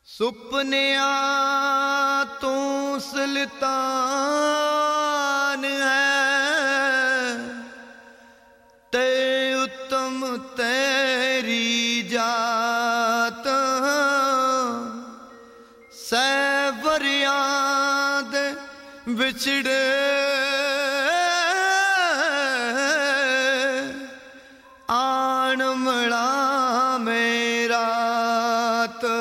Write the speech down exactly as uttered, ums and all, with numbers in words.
ਸੁਪਨਿਆਂ ਤੂੰ ਸੁਲਤਾਨ ਹੈ ਤੇ ਉੱਤਮ ਤੇਰੀ ਜਾਤ। ਸੈ ਵਰਿਆਂ ਦੇ ਵਿਛੜੇ